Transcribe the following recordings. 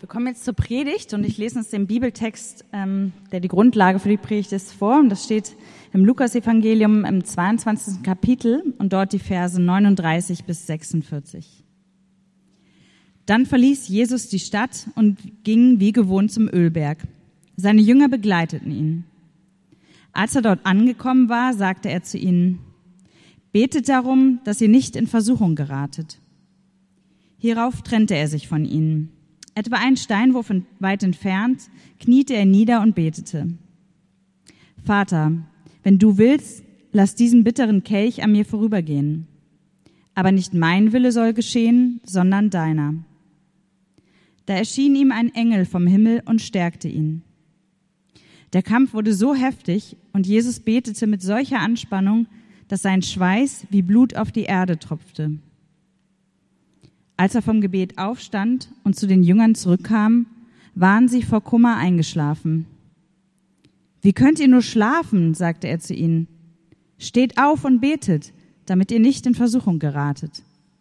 Wir kommen jetzt zur Predigt und ich lese uns den Bibeltext, der die Grundlage für die Predigt ist, vor. Und das steht im Lukas-Evangelium im 22. Kapitel und dort die Verse 39 bis 46. Dann verließ Jesus die Stadt und ging wie gewohnt zum Ölberg. Seine Jünger begleiteten ihn. Als er dort angekommen war, sagte er zu ihnen: Betet darum, dass ihr nicht in Versuchung geratet. Hierauf trennte er sich von ihnen. Etwa einen Steinwurf weit entfernt kniete er nieder und betete: Vater, wenn du willst, lass diesen bitteren Kelch an mir vorübergehen. Aber nicht mein Wille soll geschehen, sondern deiner. Da erschien ihm ein Engel vom Himmel und stärkte ihn. Der Kampf wurde so heftig und Jesus betete mit solcher Anspannung, dass sein Schweiß wie Blut auf die Erde tropfte. Als er vom Gebet aufstand und zu den Jüngern zurückkam, waren sie vor Kummer eingeschlafen. Wie könnt ihr nur schlafen, sagte er zu ihnen. Steht auf und betet, damit ihr nicht in Versuchung geratet.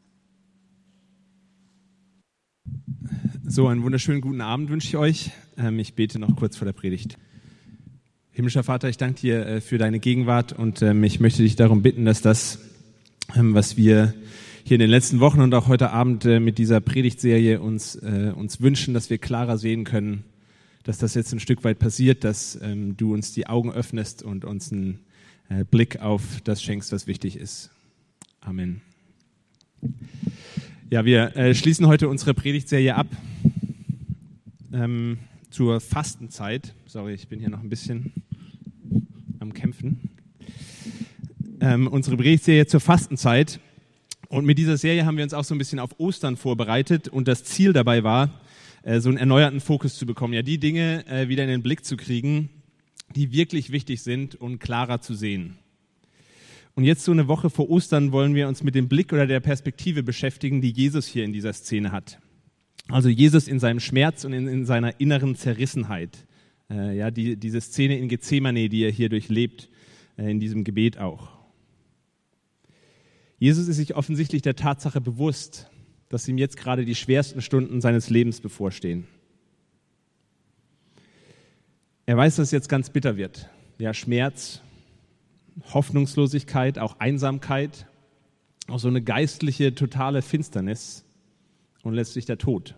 So, einen wunderschönen guten Abend wünsche ich euch. Ich bete noch kurz vor der Predigt. Himmlischer Vater, ich danke dir für deine Gegenwart und ich möchte dich darum bitten, dass das, was wir hier in den letzten Wochen und auch heute Abend mit dieser Predigtserie uns wünschen, dass wir klarer sehen können, dass das jetzt ein Stück weit passiert, dass du uns die Augen öffnest und uns einen Blick auf das schenkst, was wichtig ist. Amen. Ja, wir schließen heute unsere Predigtserie ab zur Fastenzeit. Sorry, ich bin hier noch ein bisschen am Kämpfen. Unsere Predigtserie zur Fastenzeit. Und mit dieser Serie haben wir uns auch so ein bisschen auf Ostern vorbereitet und das Ziel dabei war, so einen erneuerten Fokus zu bekommen. Ja, die Dinge wieder in den Blick zu kriegen, die wirklich wichtig sind und klarer zu sehen. Und jetzt so eine Woche vor Ostern wollen wir uns mit dem Blick oder der Perspektive beschäftigen, die Jesus hier in dieser Szene hat. Also Jesus in seinem Schmerz und in seiner inneren Zerrissenheit. Diese Szene in Gethsemane, die er hier durchlebt, in diesem Gebet auch. Jesus ist sich offensichtlich der Tatsache bewusst, dass ihm jetzt gerade die schwersten Stunden seines Lebens bevorstehen. Er weiß, dass es jetzt ganz bitter wird. Ja, Schmerz, Hoffnungslosigkeit, auch Einsamkeit, auch so eine geistliche, totale Finsternis und letztlich der Tod.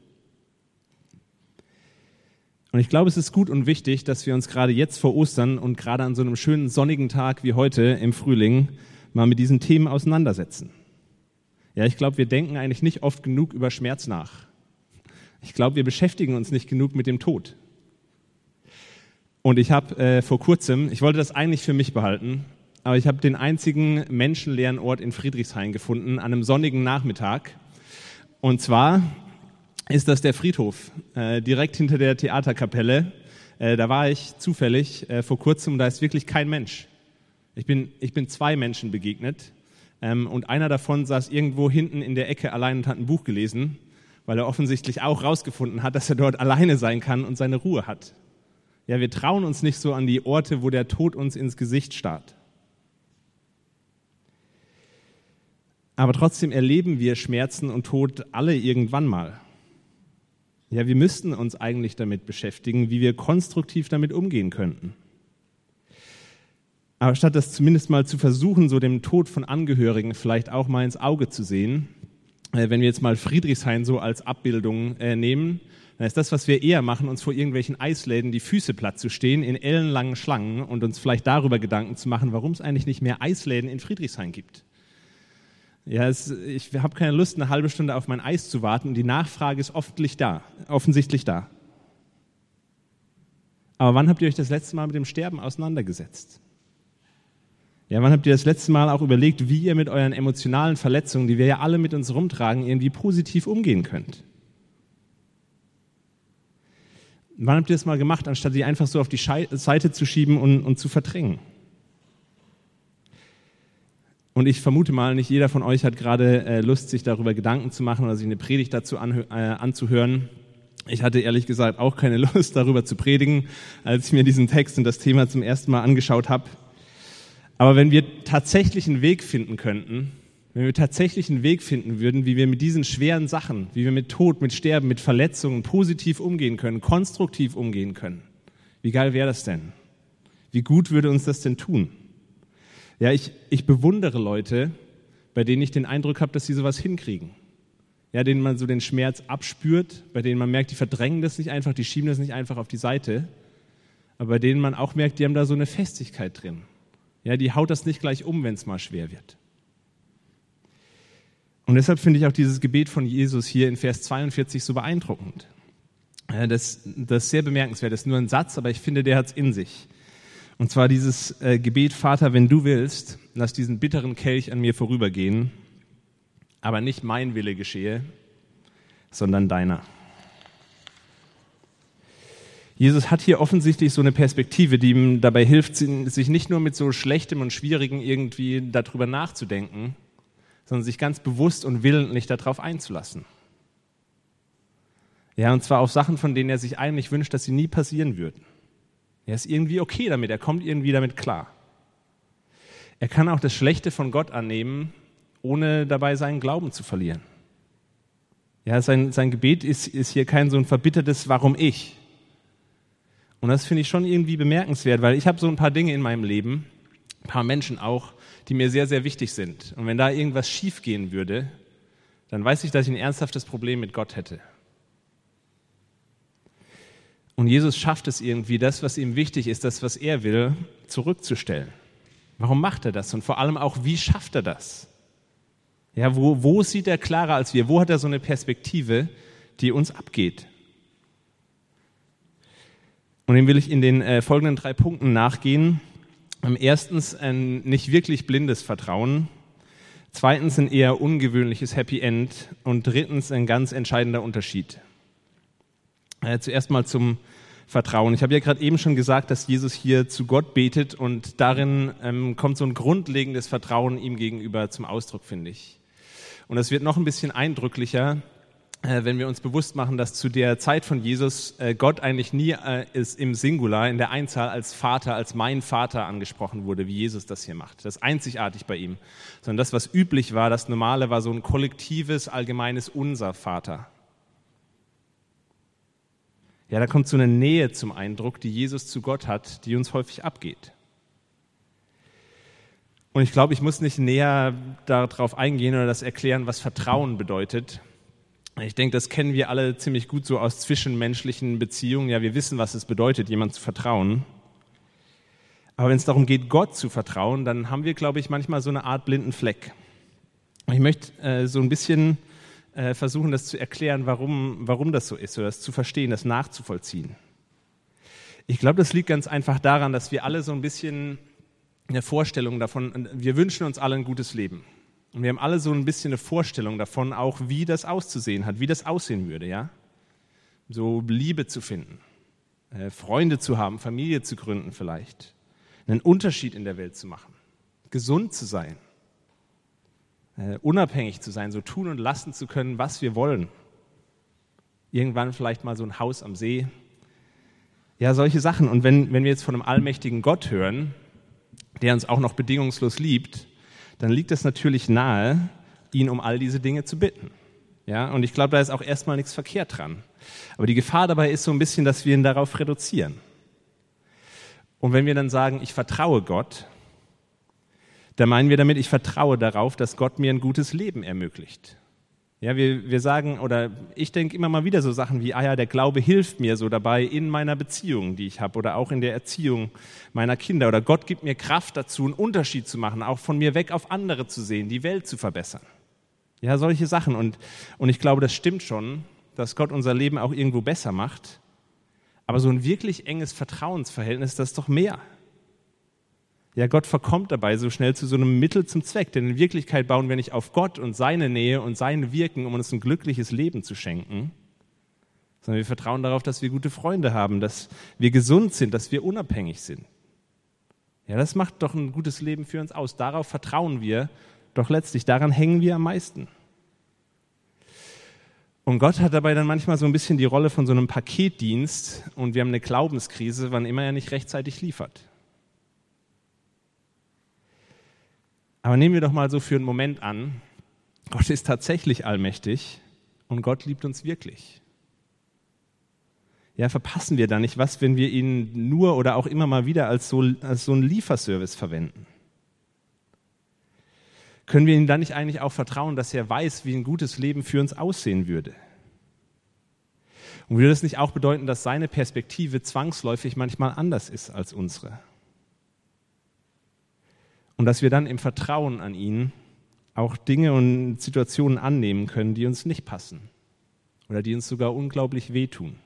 Und ich glaube, es ist gut und wichtig, dass wir uns gerade jetzt vor Ostern und gerade an so einem schönen sonnigen Tag wie heute im Frühling mal mit diesen Themen auseinandersetzen. Ja, ich glaube, wir denken eigentlich nicht oft genug über Schmerz nach. Ich glaube, wir beschäftigen uns nicht genug mit dem Tod. Und ich habe vor kurzem, ich wollte das eigentlich für mich behalten, aber ich habe den einzigen menschenleeren Ort in Friedrichshain gefunden, an einem sonnigen Nachmittag. Und zwar ist das der Friedhof, direkt hinter der Theaterkapelle. Da war ich zufällig vor kurzem und da ist wirklich kein Mensch. Ich bin zwei Menschen begegnet und einer davon saß irgendwo hinten in der Ecke allein und hat ein Buch gelesen, weil er offensichtlich auch rausgefunden hat, dass er dort alleine sein kann und seine Ruhe hat. Ja, wir trauen uns nicht so an die Orte, wo der Tod uns ins Gesicht starrt. Aber trotzdem erleben wir Schmerzen und Tod alle irgendwann mal. Ja, wir müssten uns eigentlich damit beschäftigen, wie wir konstruktiv damit umgehen könnten. Aber statt das zumindest mal zu versuchen, so dem Tod von Angehörigen vielleicht auch mal ins Auge zu sehen, wenn wir jetzt mal Friedrichshain so als Abbildung nehmen, dann ist das, was wir eher machen, uns vor irgendwelchen Eisläden die Füße platt zu stehen in ellenlangen Schlangen und uns vielleicht darüber Gedanken zu machen, warum es eigentlich nicht mehr Eisläden in Friedrichshain gibt. Ja, ich habe keine Lust, eine halbe Stunde auf mein Eis zu warten und die Nachfrage ist offensichtlich da. Aber wann habt ihr euch das letzte Mal mit dem Sterben auseinandergesetzt? Ja, wann habt ihr das letzte Mal auch überlegt, wie ihr mit euren emotionalen Verletzungen, die wir ja alle mit uns rumtragen, irgendwie positiv umgehen könnt? Wann habt ihr das mal gemacht, anstatt die einfach so auf die Seite zu schieben und zu verdrängen? Und ich vermute mal, nicht jeder von euch hat gerade Lust, sich darüber Gedanken zu machen oder sich eine Predigt dazu anzuhören. Ich hatte ehrlich gesagt auch keine Lust, darüber zu predigen, als ich mir diesen Text und das Thema zum ersten Mal angeschaut habe. Aber wenn wir tatsächlich einen Weg finden könnten, wenn wir tatsächlich einen Weg finden würden, wie wir mit diesen schweren Sachen, wie wir mit Tod, mit Sterben, mit Verletzungen positiv umgehen können, konstruktiv umgehen können. Wie geil wäre das denn? Wie gut würde uns das denn tun? Ja, ich bewundere Leute, bei denen ich den Eindruck habe, dass sie sowas hinkriegen. Ja, denen man so den Schmerz abspürt, bei denen man merkt, die verdrängen das nicht einfach, die schieben das nicht einfach auf die Seite, aber bei denen man auch merkt, die haben da so eine Festigkeit drin. Ja, die haut das nicht gleich um, wenn es mal schwer wird. Und deshalb finde ich auch dieses Gebet von Jesus hier in Vers 42 so beeindruckend. Das ist sehr bemerkenswert, das ist nur ein Satz, aber ich finde, der hat es in sich. Und zwar dieses Gebet, Vater, wenn du willst, lass diesen bitteren Kelch an mir vorübergehen, aber nicht mein Wille geschehe, sondern deiner. Jesus hat hier offensichtlich so eine Perspektive, die ihm dabei hilft, sich nicht nur mit so Schlechtem und Schwierigem irgendwie darüber nachzudenken, sondern sich ganz bewusst und willentlich darauf einzulassen. Ja, und zwar auf Sachen, von denen er sich eigentlich wünscht, dass sie nie passieren würden. Er ist irgendwie okay damit, er kommt irgendwie damit klar. Er kann auch das Schlechte von Gott annehmen, ohne dabei seinen Glauben zu verlieren. Ja, sein Gebet ist hier kein so ein verbittertes Warum ich. Und das finde ich schon irgendwie bemerkenswert, weil ich habe so ein paar Dinge in meinem Leben, ein paar Menschen auch, die mir sehr, sehr wichtig sind. Und wenn da irgendwas schief gehen würde, dann weiß ich, dass ich ein ernsthaftes Problem mit Gott hätte. Und Jesus schafft es irgendwie, das, was ihm wichtig ist, das, was er will, zurückzustellen. Warum macht er das? Und vor allem auch, wie schafft er das? Ja, wo sieht er klarer als wir? Wo hat er so eine Perspektive, die uns abgeht? Und dem will ich in den folgenden 3 Punkten nachgehen. Erstens ein nicht wirklich blindes Vertrauen. Zweitens ein eher ungewöhnliches Happy End. Und drittens ein ganz entscheidender Unterschied. Zuerst mal zum Vertrauen. Ich habe ja gerade eben schon gesagt, dass Jesus hier zu Gott betet und darin kommt so ein grundlegendes Vertrauen ihm gegenüber zum Ausdruck, finde ich. Und das wird noch ein bisschen eindrücklicher, wenn wir uns bewusst machen, dass zu der Zeit von Jesus Gott eigentlich nie ist im Singular, in der Einzahl als Vater, als mein Vater angesprochen wurde, wie Jesus das hier macht. Das ist einzigartig bei ihm. Sondern das, was üblich war, das Normale war so ein kollektives, allgemeines Unser Vater. Ja, da kommt so eine Nähe zum Eindruck, die Jesus zu Gott hat, die uns häufig abgeht. Und ich glaube, ich muss nicht näher darauf eingehen oder das erklären, was Vertrauen bedeutet. Ich denke, das kennen wir alle ziemlich gut so aus zwischenmenschlichen Beziehungen. Ja, wir wissen, was es bedeutet, jemandem zu vertrauen. Aber wenn es darum geht, Gott zu vertrauen, dann haben wir, glaube ich, manchmal so eine Art blinden Fleck. Ich möchte so ein bisschen versuchen, das zu erklären, warum das so ist, oder das zu verstehen, das nachzuvollziehen. Ich glaube, das liegt ganz einfach daran, dass wir alle so ein bisschen eine Vorstellung davon, wir wünschen uns alle ein gutes Leben. Und wir haben alle so ein bisschen eine Vorstellung davon, auch wie das auszusehen hat, wie das aussehen würde, ja? So Liebe zu finden, Freunde zu haben, Familie zu gründen vielleicht, einen Unterschied in der Welt zu machen, gesund zu sein, unabhängig zu sein, so tun und lassen zu können, was wir wollen. Irgendwann vielleicht mal so ein Haus am See. Ja, solche Sachen. Und wenn wir jetzt von einem allmächtigen Gott hören, der uns auch noch bedingungslos liebt, dann liegt es natürlich nahe, ihn um all diese Dinge zu bitten. Ja, und ich glaube, da ist auch erstmal nichts verkehrt dran. Aber die Gefahr dabei ist so ein bisschen, dass wir ihn darauf reduzieren. Und wenn wir dann sagen, ich vertraue Gott, da meinen wir damit, ich vertraue darauf, dass Gott mir ein gutes Leben ermöglicht. Ja, wir sagen, oder ich denke immer mal wieder so Sachen wie, der Glaube hilft mir so dabei in meiner Beziehung, die ich habe, oder auch in der Erziehung meiner Kinder. Oder Gott gibt mir Kraft dazu, einen Unterschied zu machen, auch von mir weg auf andere zu sehen, die Welt zu verbessern. Ja, solche Sachen. Und ich glaube, das stimmt schon, dass Gott unser Leben auch irgendwo besser macht. Aber so ein wirklich enges Vertrauensverhältnis, das ist doch mehr. Ja, Gott verkommt dabei so schnell zu so einem Mittel zum Zweck, denn in Wirklichkeit bauen wir nicht auf Gott und seine Nähe und sein Wirken, um uns ein glückliches Leben zu schenken, sondern wir vertrauen darauf, dass wir gute Freunde haben, dass wir gesund sind, dass wir unabhängig sind. Ja, das macht doch ein gutes Leben für uns aus. Darauf vertrauen wir, doch letztlich daran hängen wir am meisten. Und Gott hat dabei dann manchmal so ein bisschen die Rolle von so einem Paketdienst und wir haben eine Glaubenskrise, wann immer er nicht rechtzeitig liefert. Aber nehmen wir doch mal so für einen Moment an, Gott ist tatsächlich allmächtig und Gott liebt uns wirklich. Ja, verpassen wir da nicht was, wenn wir ihn nur oder auch immer mal wieder als so einen Lieferservice verwenden? Können wir ihm dann nicht eigentlich auch vertrauen, dass er weiß, wie ein gutes Leben für uns aussehen würde? Und würde das nicht auch bedeuten, dass seine Perspektive zwangsläufig manchmal anders ist als unsere? Und dass wir dann im Vertrauen an ihn auch Dinge und Situationen annehmen können, die uns nicht passen oder die uns sogar unglaublich wehtun.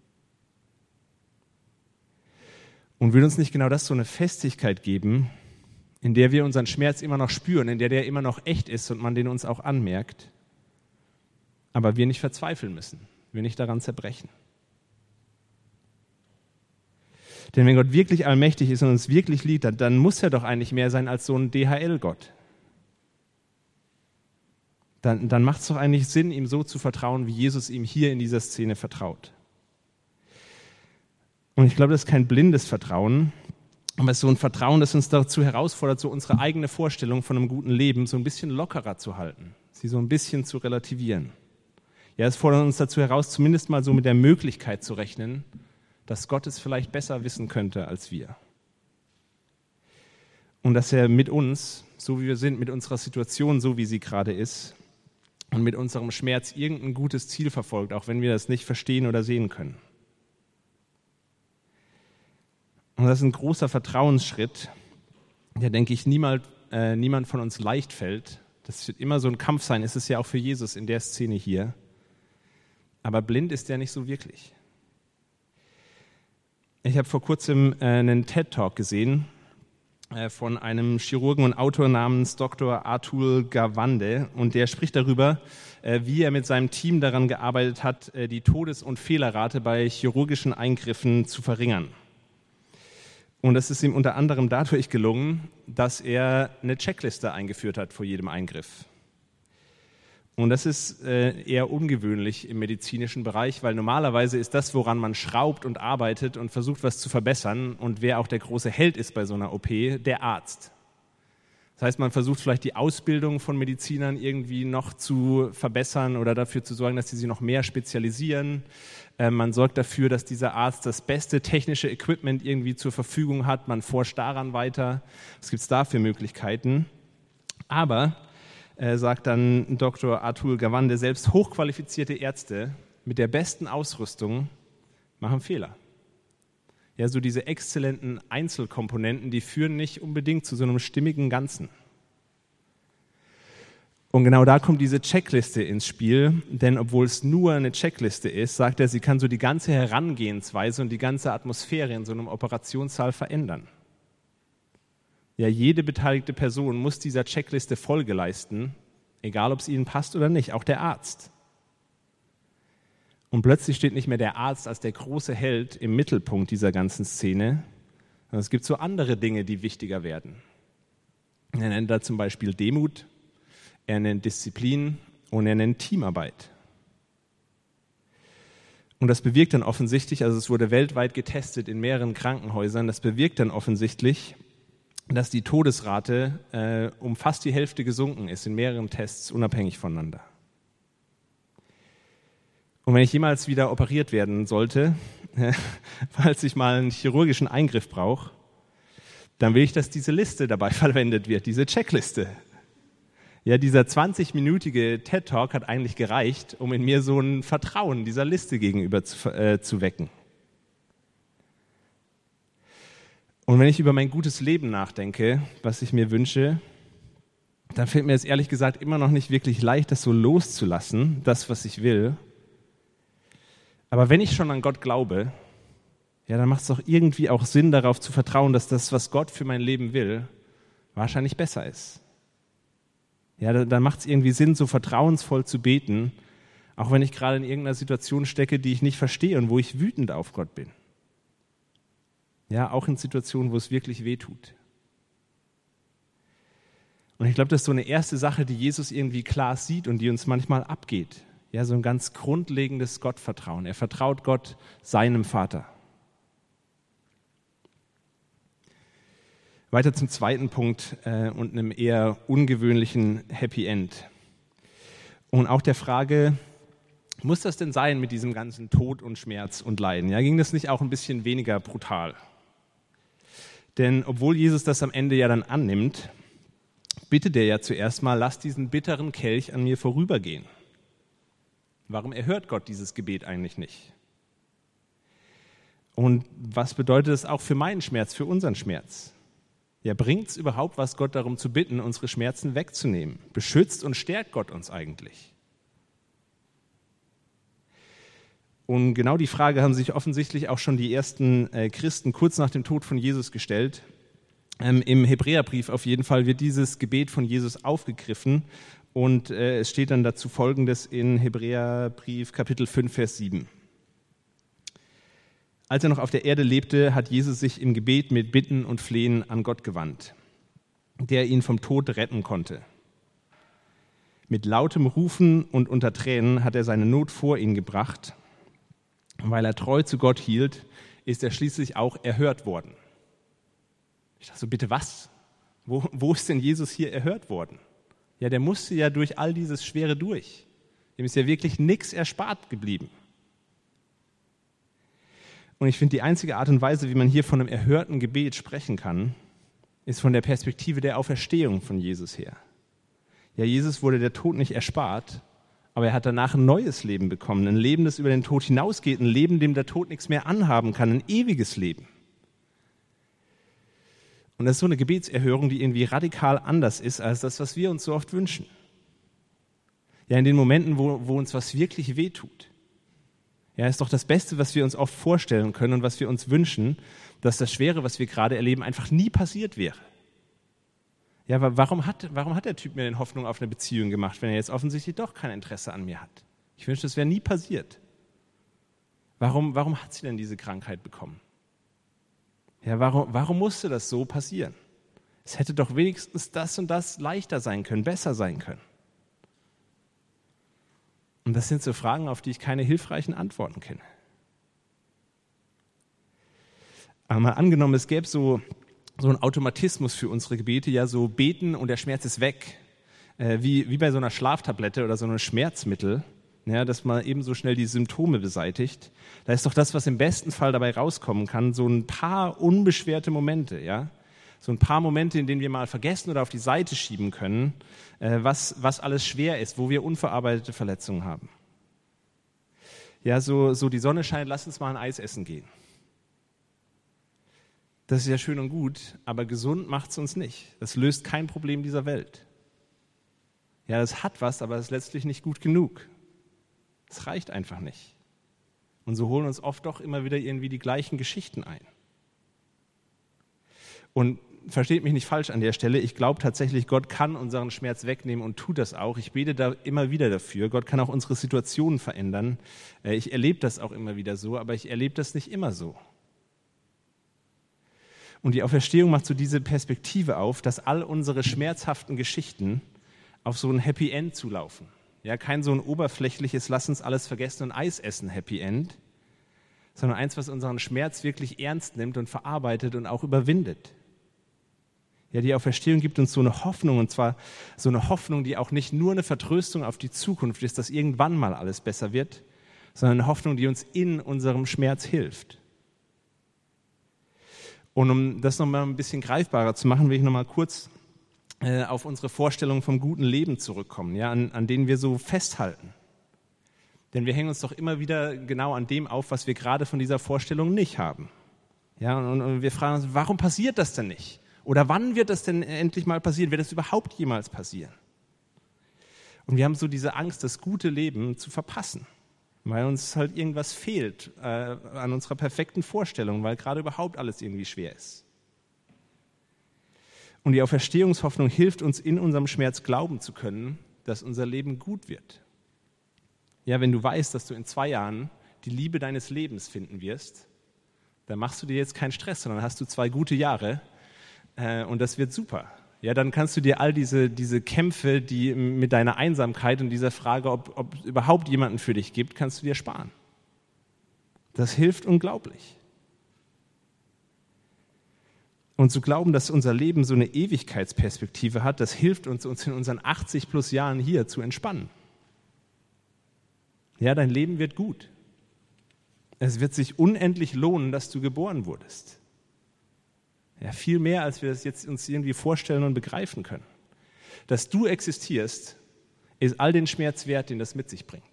Und würde uns nicht genau das so eine Festigkeit geben, in der wir unseren Schmerz immer noch spüren, in der immer noch echt ist und man den uns auch anmerkt, aber wir nicht verzweifeln müssen, wir nicht daran zerbrechen. Denn wenn Gott wirklich allmächtig ist und uns wirklich liebt, dann muss er doch eigentlich mehr sein als so ein DHL-Gott. Dann macht es doch eigentlich Sinn, ihm so zu vertrauen, wie Jesus ihm hier in dieser Szene vertraut. Und ich glaube, das ist kein blindes Vertrauen, aber es ist so ein Vertrauen, das uns dazu herausfordert, so unsere eigene Vorstellung von einem guten Leben so ein bisschen lockerer zu halten, sie so ein bisschen zu relativieren. Ja, es fordert uns dazu heraus, zumindest mal so mit der Möglichkeit zu rechnen, dass Gott es vielleicht besser wissen könnte als wir. Und dass er mit uns, so wie wir sind, mit unserer Situation, so wie sie gerade ist, und mit unserem Schmerz irgendein gutes Ziel verfolgt, auch wenn wir das nicht verstehen oder sehen können. Und das ist ein großer Vertrauensschritt, der, denke ich, niemand von uns leicht fällt. Das wird immer so ein Kampf sein, ist es ja auch für Jesus in der Szene hier. Aber blind ist er nicht so wirklich. Ich habe vor kurzem einen TED-Talk gesehen von einem Chirurgen und Autor namens Dr. Atul Gawande. Und der spricht darüber, wie er mit seinem Team daran gearbeitet hat, die Todes- und Fehlerrate bei chirurgischen Eingriffen zu verringern. Und das ist ihm unter anderem dadurch gelungen, dass er eine Checkliste eingeführt hat vor jedem Eingriff. Und das ist eher ungewöhnlich im medizinischen Bereich, weil normalerweise ist das, woran man schraubt und arbeitet und versucht, was zu verbessern, und wer auch der große Held ist bei so einer OP, der Arzt. Das heißt, man versucht vielleicht die Ausbildung von Medizinern irgendwie noch zu verbessern oder dafür zu sorgen, dass sie sich noch mehr spezialisieren. Man sorgt dafür, dass dieser Arzt das beste technische Equipment irgendwie zur Verfügung hat. Man forscht daran weiter. Was gibt es da für Möglichkeiten? Aber sagt dann Dr. Atul Gawande, selbst hochqualifizierte Ärzte mit der besten Ausrüstung machen Fehler. Ja, so diese exzellenten Einzelkomponenten, die führen nicht unbedingt zu so einem stimmigen Ganzen. Und genau da kommt diese Checkliste ins Spiel, denn obwohl es nur eine Checkliste ist, sagt er, sie kann so die ganze Herangehensweise und die ganze Atmosphäre in so einem Operationssaal verändern. Ja, jede beteiligte Person muss dieser Checkliste Folge leisten, egal ob es ihnen passt oder nicht, auch der Arzt. Und plötzlich steht nicht mehr der Arzt als der große Held im Mittelpunkt dieser ganzen Szene, sondern es gibt so andere Dinge, die wichtiger werden. Er nennt da zum Beispiel Demut, er nennt Disziplin und er nennt Teamarbeit. Und das bewirkt dann offensichtlich, also es wurde weltweit getestet in mehreren Krankenhäusern, das bewirkt dann offensichtlich, dass die Todesrate um fast die Hälfte gesunken ist in mehreren Tests, unabhängig voneinander. Und wenn ich jemals wieder operiert werden sollte, falls ich mal einen chirurgischen Eingriff brauche, dann will ich, dass diese Liste dabei verwendet wird, diese Checkliste. Ja, dieser 20-minütige TED-Talk hat eigentlich gereicht, um in mir so ein Vertrauen dieser Liste gegenüber zu wecken. Und wenn ich über mein gutes Leben nachdenke, was ich mir wünsche, dann fällt mir es ehrlich gesagt immer noch nicht wirklich leicht, das so loszulassen, das, was ich will. Aber wenn ich schon an Gott glaube, ja, dann macht es doch irgendwie auch Sinn, darauf zu vertrauen, dass das, was Gott für mein Leben will, wahrscheinlich besser ist. Ja, dann macht es irgendwie Sinn, so vertrauensvoll zu beten, auch wenn ich gerade in irgendeiner Situation stecke, die ich nicht verstehe und wo ich wütend auf Gott bin. Ja, auch in Situationen, wo es wirklich weh tut. Und ich glaube, das ist so eine erste Sache, die Jesus irgendwie klar sieht und die uns manchmal abgeht. Ja, so ein ganz grundlegendes Gottvertrauen. Er vertraut Gott, seinem Vater. Weiter zum zweiten Punkt und einem eher ungewöhnlichen Happy End. Und auch der Frage, muss das denn sein mit diesem ganzen Tod und Schmerz und Leiden? Ja, ging das nicht auch ein bisschen weniger brutal? Denn obwohl Jesus das am Ende ja dann annimmt, bittet er ja zuerst mal, lass diesen bitteren Kelch an mir vorübergehen. Warum erhört Gott dieses Gebet eigentlich nicht? Und was bedeutet das auch für meinen Schmerz, für unseren Schmerz? Ja, bringt es überhaupt was, Gott darum zu bitten, unsere Schmerzen wegzunehmen? Beschützt und stärkt Gott uns eigentlich? Und genau die Frage haben sich offensichtlich auch schon die ersten Christen kurz nach dem Tod von Jesus gestellt. Im Hebräerbrief auf jeden Fall wird dieses Gebet von Jesus aufgegriffen und es steht dann dazu Folgendes in Hebräerbrief Kapitel 5, Vers 7. Als er noch auf der Erde lebte, hat Jesus sich im Gebet mit Bitten und Flehen an Gott gewandt, der ihn vom Tod retten konnte. Mit lautem Rufen und unter Tränen hat er seine Not vor ihn gebracht. Weil er treu zu Gott hielt, ist er schließlich auch erhört worden. Ich dachte so, bitte was? Wo ist denn Jesus hier erhört worden? Ja, der musste ja durch all dieses Schwere durch. Dem ist ja wirklich nichts erspart geblieben. Und ich finde, die einzige Art und Weise, wie man hier von einem erhörten Gebet sprechen kann, ist von der Perspektive der Auferstehung von Jesus her. Ja, Jesus wurde der Tod nicht erspart, aber er hat danach ein neues Leben bekommen, ein Leben, das über den Tod hinausgeht, ein Leben, dem der Tod nichts mehr anhaben kann, ein ewiges Leben. Und das ist so eine Gebetserhörung, die irgendwie radikal anders ist als das, was wir uns so oft wünschen. Ja, in den Momenten, wo uns was wirklich wehtut. Ja, ist doch das Beste, was wir uns oft vorstellen können und was wir uns wünschen, dass das Schwere, was wir gerade erleben, einfach nie passiert wäre. Ja, aber warum hat der Typ mir denn Hoffnung auf eine Beziehung gemacht, wenn er jetzt offensichtlich doch kein Interesse an mir hat? Ich wünschte, das wäre nie passiert. Warum hat sie denn diese Krankheit bekommen? Ja, warum musste das so passieren? Es hätte doch wenigstens das und das leichter sein können, besser sein können. Und das sind so Fragen, auf die ich keine hilfreichen Antworten kenne. Aber mal angenommen, es gäbe so ein Automatismus für unsere Gebete, ja, so beten und der Schmerz ist weg, wie bei so einer Schlaftablette oder so einem Schmerzmittel, ja, dass man eben so schnell die Symptome beseitigt. Da ist doch das, was im besten Fall dabei rauskommen kann, so ein paar unbeschwerte Momente, ja, so ein paar Momente, in denen wir mal vergessen oder auf die Seite schieben können, was alles schwer ist, wo wir unverarbeitete Verletzungen haben. Ja, so die Sonne scheint, lass uns mal ein Eis essen gehen. Das ist ja schön und gut, aber gesund macht es uns nicht. Das löst kein Problem dieser Welt. Ja, das hat was, aber es ist letztlich nicht gut genug. Es reicht einfach nicht. Und so holen uns oft doch immer wieder irgendwie die gleichen Geschichten ein. Und versteht mich nicht falsch an der Stelle, ich glaube tatsächlich, Gott kann unseren Schmerz wegnehmen und tut das auch. Ich bete da immer wieder dafür. Gott kann auch unsere Situationen verändern. Ich erlebe das auch immer wieder so, aber ich erlebe das nicht immer so. Und die Auferstehung macht so diese Perspektive auf, dass all unsere schmerzhaften Geschichten auf so ein Happy End zulaufen. Ja, kein so ein oberflächliches, lass uns alles vergessen und Eis essen Happy End, sondern eins, was unseren Schmerz wirklich ernst nimmt und verarbeitet und auch überwindet. Ja, die Auferstehung gibt uns so eine Hoffnung, und zwar so eine Hoffnung, die auch nicht nur eine Vertröstung auf die Zukunft ist, dass irgendwann mal alles besser wird, sondern eine Hoffnung, die uns in unserem Schmerz hilft. Und um das nochmal ein bisschen greifbarer zu machen, will ich nochmal kurz auf unsere Vorstellung vom guten Leben zurückkommen, ja, an denen wir so festhalten. Denn wir hängen uns doch immer wieder genau an dem auf, was wir gerade von dieser Vorstellung nicht haben. Ja, und wir fragen uns, warum passiert das denn nicht? Oder wann wird das denn endlich mal passieren? Wird das überhaupt jemals passieren? Und wir haben so diese Angst, das gute Leben zu verpassen, weil uns halt irgendwas fehlt an unserer perfekten Vorstellung, weil gerade überhaupt alles irgendwie schwer ist. Und die Auferstehungshoffnung hilft uns, in unserem Schmerz glauben zu können, dass unser Leben gut wird. Ja, wenn du weißt, dass du in 2 Jahren die Liebe deines Lebens finden wirst, dann machst du dir jetzt keinen Stress, sondern hast du 2 gute Jahre und das wird super. Ja, dann kannst du dir all diese Kämpfe, die mit deiner Einsamkeit und dieser Frage, ob es überhaupt jemanden für dich gibt, kannst du dir sparen. Das hilft unglaublich. Und zu glauben, dass unser Leben so eine Ewigkeitsperspektive hat, das hilft uns in unseren 80 plus Jahren hier zu entspannen. Ja, dein Leben wird gut. Es wird sich unendlich lohnen, dass du geboren wurdest. Ja, viel mehr, als wir das jetzt uns irgendwie vorstellen und begreifen können. Dass du existierst, ist all den Schmerz wert, den das mit sich bringt.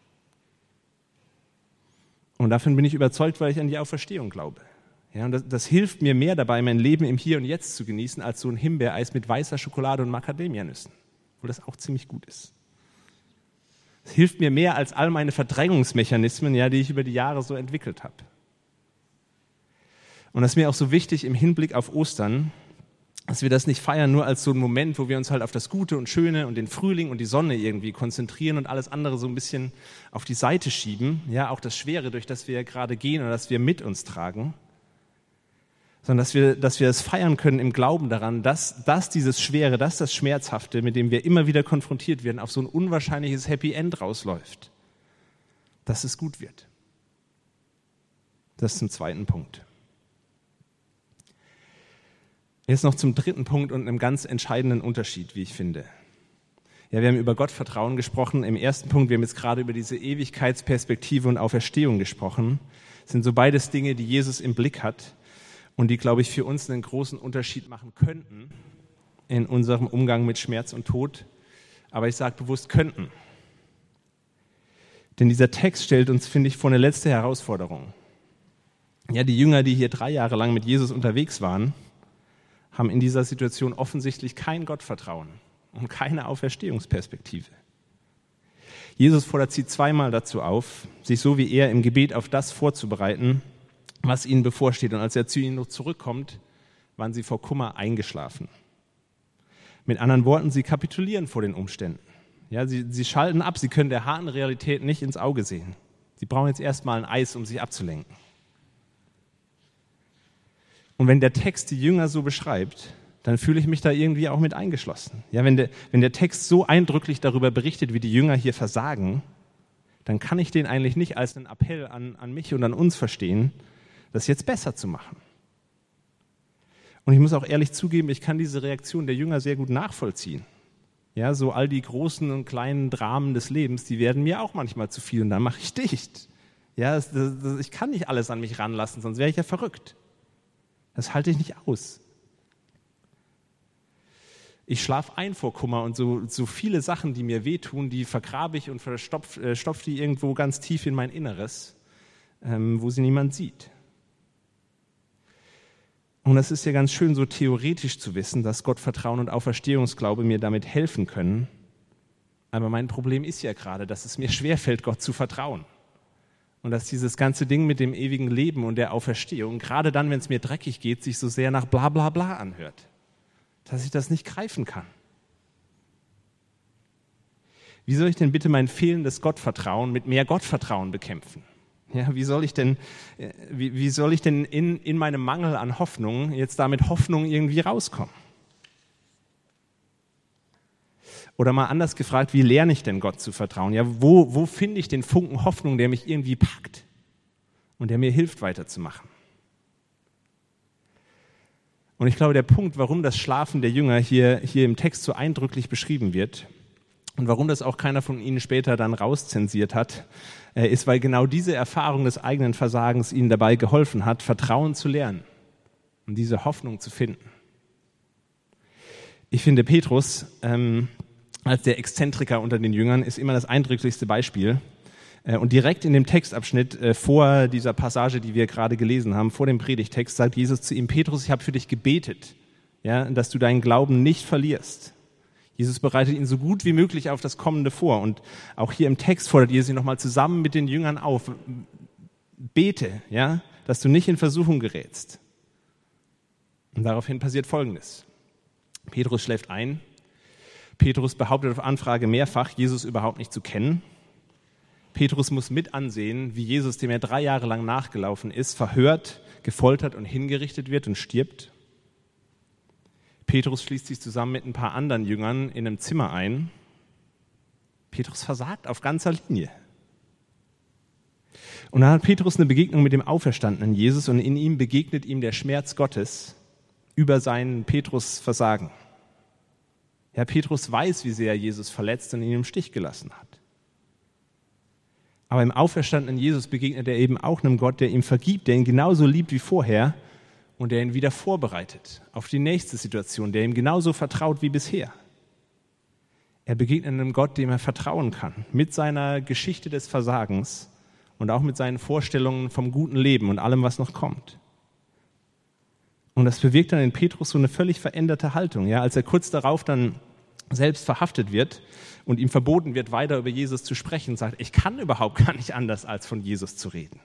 Und davon bin ich überzeugt, weil ich an die Auferstehung glaube. Ja, und das hilft mir mehr dabei, mein Leben im Hier und Jetzt zu genießen, als so ein Himbeereis mit weißer Schokolade und Macadamianüssen, obwohl das auch ziemlich gut ist. Es hilft mir mehr als all meine Verdrängungsmechanismen, ja, die ich über die Jahre so entwickelt habe. Und das ist mir auch so wichtig im Hinblick auf Ostern, dass wir das nicht feiern nur als so einen Moment, wo wir uns halt auf das Gute und Schöne und den Frühling und die Sonne irgendwie konzentrieren und alles andere so ein bisschen auf die Seite schieben, ja, auch das Schwere, durch das wir gerade gehen oder das wir mit uns tragen, sondern dass wir es feiern können im Glauben daran, dass dieses Schwere, dass das Schmerzhafte, mit dem wir immer wieder konfrontiert werden, auf so ein unwahrscheinliches Happy End rausläuft, dass es gut wird. Das ist zum zweiten Punkt. Jetzt noch zum dritten Punkt und einem ganz entscheidenden Unterschied, wie ich finde. Ja, wir haben über Gottvertrauen gesprochen. Im ersten Punkt, wir haben jetzt gerade über diese Ewigkeitsperspektive und Auferstehung gesprochen. Das sind so beides Dinge, die Jesus im Blick hat und die, glaube ich, für uns einen großen Unterschied machen könnten in unserem Umgang mit Schmerz und Tod. Aber ich sage bewusst könnten. Denn dieser Text stellt uns, finde ich, vor eine letzte Herausforderung. Ja, die Jünger, die hier 3 Jahre lang mit Jesus unterwegs waren, haben in dieser Situation offensichtlich kein Gottvertrauen und keine Auferstehungsperspektive. Jesus fordert sie zweimal dazu auf, sich so wie er im Gebet auf das vorzubereiten, was ihnen bevorsteht. Und als er zu ihnen noch zurückkommt, waren sie vor Kummer eingeschlafen. Mit anderen Worten, sie kapitulieren vor den Umständen. Ja, sie schalten ab, sie können der harten Realität nicht ins Auge sehen. Sie brauchen jetzt erstmal ein Eis, um sich abzulenken. Und wenn der Text die Jünger so beschreibt, dann fühle ich mich da irgendwie auch mit eingeschlossen. Ja, wenn der Text so eindrücklich darüber berichtet, wie die Jünger hier versagen, dann kann ich den eigentlich nicht als einen Appell an mich und an uns verstehen, das jetzt besser zu machen. Und ich muss auch ehrlich zugeben, ich kann diese Reaktion der Jünger sehr gut nachvollziehen. Ja, so all die großen und kleinen Dramen des Lebens, die werden mir auch manchmal zu viel und dann mache ich dicht. Ja, ich kann nicht alles an mich ranlassen, sonst wäre ich ja verrückt. Das halte ich nicht aus. Ich schlafe ein vor Kummer und so viele Sachen, die mir wehtun, die vergrabe ich und stopfe die irgendwo ganz tief in mein Inneres, wo sie niemand sieht. Und das ist ja ganz schön, so theoretisch zu wissen, dass Gottvertrauen und Auferstehungsglaube mir damit helfen können. Aber mein Problem ist ja gerade, dass es mir schwerfällt, Gott zu vertrauen. Und dass dieses ganze Ding mit dem ewigen Leben und der Auferstehung, gerade dann, wenn es mir dreckig geht, sich so sehr nach bla bla bla anhört, dass ich das nicht greifen kann. Wie soll ich denn bitte mein fehlendes Gottvertrauen mit mehr Gottvertrauen bekämpfen? Ja, wie soll ich denn in meinem Mangel an Hoffnung jetzt da mit Hoffnung irgendwie rauskommen? Oder mal anders gefragt, wie lerne ich denn Gott zu vertrauen? Ja, wo finde ich den Funken Hoffnung, der mich irgendwie packt und der mir hilft, weiterzumachen? Und ich glaube, der Punkt, warum das Schlafen der Jünger hier im Text so eindrücklich beschrieben wird und warum das auch keiner von ihnen später dann rauszensiert hat, ist, weil genau diese Erfahrung des eigenen Versagens ihnen dabei geholfen hat, Vertrauen zu lernen und diese Hoffnung zu finden. Ich finde, Petrus als der Exzentriker unter den Jüngern ist immer das eindrücklichste Beispiel. Und direkt in dem Textabschnitt vor dieser Passage, die wir gerade gelesen haben, vor dem Predigtext, sagt Jesus zu ihm: Petrus, ich habe für dich gebetet, ja, dass du deinen Glauben nicht verlierst. Jesus bereitet ihn so gut wie möglich auf das Kommende vor. Und auch hier im Text fordert Jesus ihn nochmal zusammen mit den Jüngern auf: Bete, ja, dass du nicht in Versuchung gerätst. Und daraufhin passiert Folgendes. Petrus schläft ein. Petrus behauptet auf Anfrage mehrfach, Jesus überhaupt nicht zu kennen. Petrus muss mit ansehen, wie Jesus, dem er 3 Jahre lang nachgelaufen ist, verhört, gefoltert und hingerichtet wird und stirbt. Petrus schließt sich zusammen mit ein paar anderen Jüngern in einem Zimmer ein. Petrus versagt auf ganzer Linie. Und dann hat Petrus eine Begegnung mit dem auferstandenen Jesus und in ihm begegnet ihm der Schmerz Gottes über sein Petrus-Versagen. Ja, Petrus weiß, wie sehr Jesus verletzt und ihn im Stich gelassen hat. Aber im auferstandenen Jesus begegnet er eben auch einem Gott, der ihm vergibt, der ihn genauso liebt wie vorher und der ihn wieder vorbereitet auf die nächste Situation, der ihm genauso vertraut wie bisher. Er begegnet einem Gott, dem er vertrauen kann, mit seiner Geschichte des Versagens und auch mit seinen Vorstellungen vom guten Leben und allem, was noch kommt. Und das bewirkt dann in Petrus so eine völlig veränderte Haltung. Ja, als er kurz darauf dann selbst verhaftet wird und ihm verboten wird, weiter über Jesus zu sprechen, sagt, ich kann überhaupt gar nicht anders, als von Jesus zu reden.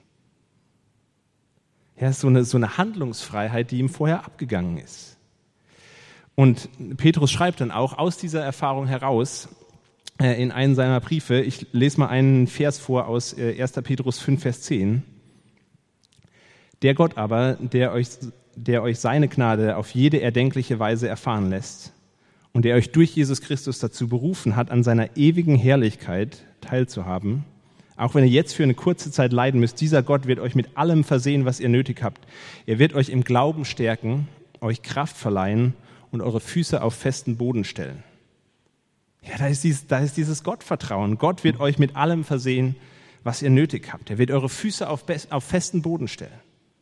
Ja, so eine Handlungsfreiheit, die ihm vorher abgegangen ist. Und Petrus schreibt dann auch aus dieser Erfahrung heraus in einen seiner Briefe, ich lese mal einen Vers vor aus 1. Petrus 5, Vers 10. Der Gott aber, der euch seine Gnade auf jede erdenkliche Weise erfahren lässt und der euch durch Jesus Christus dazu berufen hat, an seiner ewigen Herrlichkeit teilzuhaben, auch wenn ihr jetzt für eine kurze Zeit leiden müsst, dieser Gott wird euch mit allem versehen, was ihr nötig habt. Er wird euch im Glauben stärken, euch Kraft verleihen und eure Füße auf festen Boden stellen. Ja, da ist dieses Gottvertrauen. Gott wird euch mit allem versehen, was ihr nötig habt. Er wird eure Füße auf festen Boden stellen.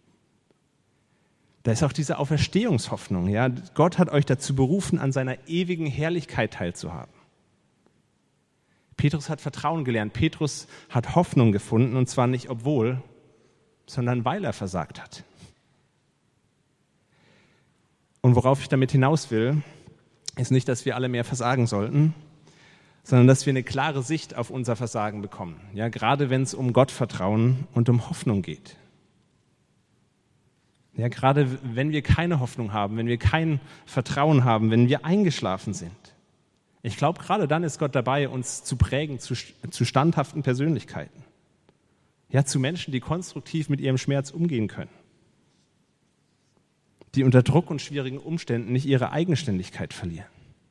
Da ist auch diese Auferstehungshoffnung. Ja? Gott hat euch dazu berufen, an seiner ewigen Herrlichkeit teilzuhaben. Petrus hat Vertrauen gelernt. Petrus hat Hoffnung gefunden, und zwar nicht obwohl, sondern weil er versagt hat. Und worauf ich damit hinaus will, ist nicht, dass wir alle mehr versagen sollten, sondern dass wir eine klare Sicht auf unser Versagen bekommen. Ja, gerade wenn es um Gottvertrauen und um Hoffnung geht. Ja, gerade wenn wir keine Hoffnung haben, wenn wir kein Vertrauen haben, wenn wir eingeschlafen sind. Ich glaube, gerade dann ist Gott dabei, uns zu prägen zu standhaften Persönlichkeiten. Ja, zu Menschen, die konstruktiv mit ihrem Schmerz umgehen können. Die unter Druck und schwierigen Umständen nicht ihre Eigenständigkeit verlieren.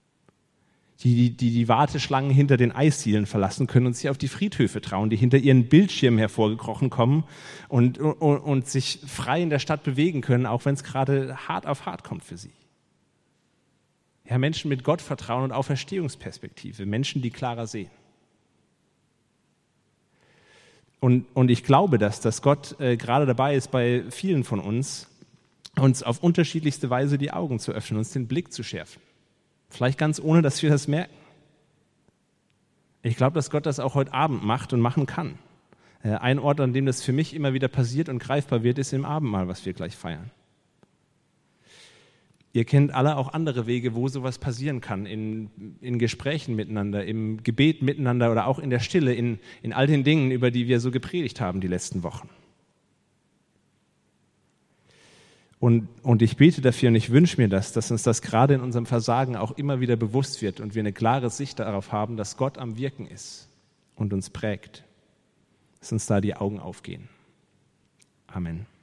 Die Warteschlangen hinter den Eisdielen verlassen können und sich auf die Friedhöfe trauen, die hinter ihren Bildschirmen hervorgekrochen kommen und sich frei in der Stadt bewegen können, auch wenn es gerade hart auf hart kommt für sie. Ja, Menschen mit Gottvertrauen und Auferstehungsperspektive, Menschen, die klarer sehen. Und ich glaube, dass Gott gerade dabei ist, bei vielen von uns auf unterschiedlichste Weise die Augen zu öffnen, uns den Blick zu schärfen. Vielleicht ganz ohne, dass wir das merken. Ich glaube, dass Gott das auch heute Abend macht und machen kann. Ein Ort, an dem das für mich immer wieder passiert und greifbar wird, ist im Abendmahl, was wir gleich feiern. Ihr kennt alle auch andere Wege, wo sowas passieren kann, in Gesprächen miteinander, im Gebet miteinander oder auch in der Stille, in all den Dingen, über die wir so gepredigt haben die letzten Wochen. Und ich bete dafür und ich wünsche mir dass uns das gerade in unserem Versagen auch immer wieder bewusst wird und wir eine klare Sicht darauf haben, dass Gott am Wirken ist und uns prägt. Dass uns da die Augen aufgehen. Amen.